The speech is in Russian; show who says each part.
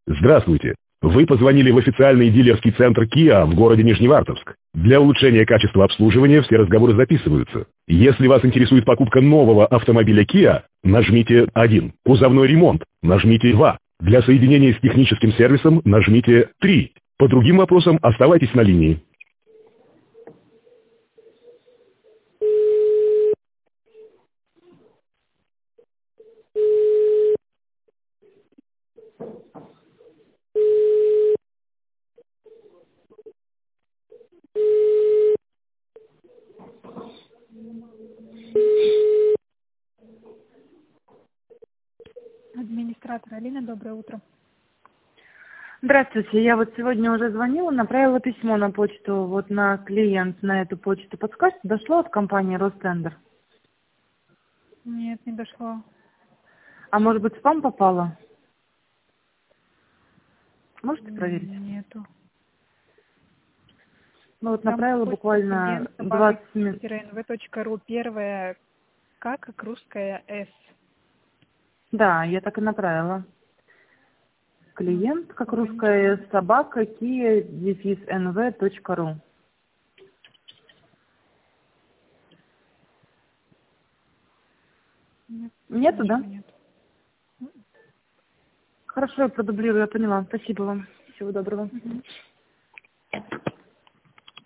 Speaker 1: Здравствуйте. Вы позвонили в официальный дилерский центр Kia в городе Нижневартовск. Для улучшения качества обслуживания все разговоры записываются. Если вас интересует покупка нового автомобиля Kia, нажмите 1. Кузовной ремонт, нажмите 2. Для соединения с техническим сервисом нажмите 3. По другим вопросам оставайтесь на линии.
Speaker 2: Администратор Алина, доброе утро.
Speaker 3: Здравствуйте, я вот сегодня уже звонила, направила письмо на почту, вот на клиент, на эту почту. Подскажите, дошло от компании Ростендер?
Speaker 2: Нет, не дошло.
Speaker 3: А может быть, в спам попало? Можете проверить?
Speaker 2: Нету.
Speaker 3: Ну вот
Speaker 2: Там
Speaker 3: направила буквально 20 минут.
Speaker 2: nv.ru первая К, как русская С.
Speaker 3: Да, я так и направила. Клиент, как русская собака, kia-nv.ru. Нету, да?
Speaker 2: Нет.
Speaker 3: Хорошо, я продублирую, я поняла. Спасибо вам. Всего доброго.